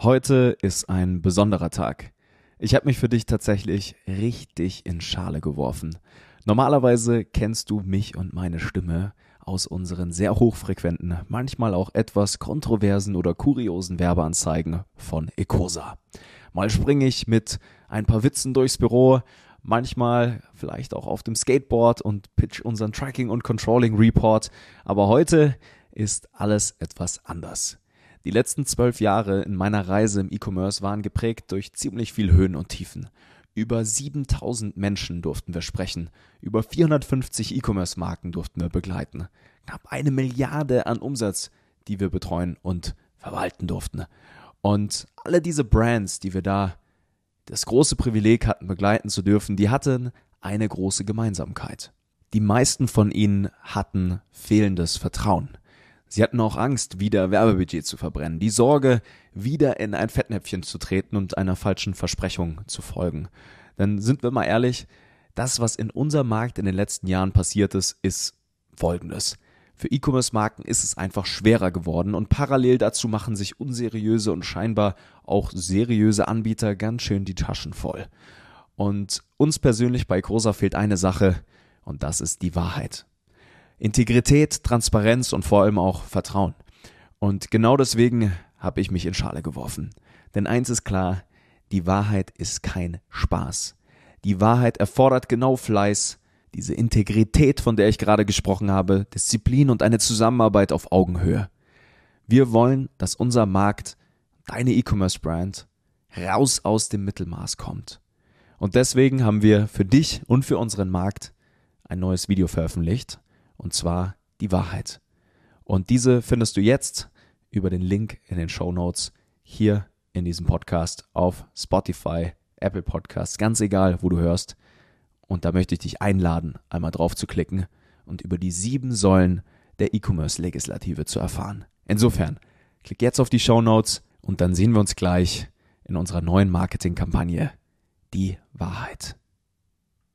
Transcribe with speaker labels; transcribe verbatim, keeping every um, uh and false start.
Speaker 1: Heute ist ein besonderer Tag. Ich habe mich für dich tatsächlich richtig in Schale geworfen. Normalerweise kennst du mich und meine Stimme aus unseren sehr hochfrequenten, manchmal auch etwas kontroversen oder kuriosen Werbeanzeigen von Ecosa. Mal springe ich mit ein paar Witzen durchs Büro, manchmal vielleicht auch auf dem Skateboard und pitch unseren Tracking- und Controlling-Report. Aber heute ist alles etwas anders. Die letzten zwölf Jahre in meiner Reise im E-Commerce waren geprägt durch ziemlich viel Höhen und Tiefen. Über siebentausend Menschen durften wir sprechen, über vierhundertfünfzig E-Commerce-Marken durften wir begleiten, knapp eine Milliarde an Umsatz, die wir betreuen und verwalten durften. Und alle diese Brands, die wir da das große Privileg hatten, begleiten zu dürfen, die hatten eine große Gemeinsamkeit. Die meisten von ihnen hatten fehlendes Vertrauen. Sie hatten auch Angst, wieder Werbebudget zu verbrennen, die Sorge, wieder in ein Fettnäpfchen zu treten und einer falschen Versprechung zu folgen. Denn sind wir mal ehrlich, das, was in unserem Markt in den letzten Jahren passiert ist, ist Folgendes. Für E-Commerce-Marken ist es einfach schwerer geworden und parallel dazu machen sich unseriöse und scheinbar auch seriöse Anbieter ganz schön die Taschen voll. Und uns persönlich bei Ecosa fehlt eine Sache und das ist die Wahrheit. Integrität, Transparenz und vor allem auch Vertrauen. Und genau deswegen habe ich mich in Schale geworfen. Denn eins ist klar, die Wahrheit ist kein Spaß. Die Wahrheit erfordert genau Fleiß, diese Integrität, von der ich gerade gesprochen habe, Disziplin und eine Zusammenarbeit auf Augenhöhe. Wir wollen, dass unser Markt, deine E-Commerce-Brand, raus aus dem Mittelmaß kommt. Und deswegen haben wir für dich und für unseren Markt ein neues Video veröffentlicht. Und zwar die Wahrheit. Und diese findest du jetzt über den Link in den Shownotes hier in diesem Podcast auf Spotify, Apple Podcasts, ganz egal, wo du hörst. Und da möchte ich dich einladen, einmal drauf zu klicken und über die sieben Säulen der E-Commerce-Legislative zu erfahren. Insofern, klick jetzt auf die Shownotes und dann sehen wir uns gleich in unserer neuen Marketingkampagne, die Wahrheit.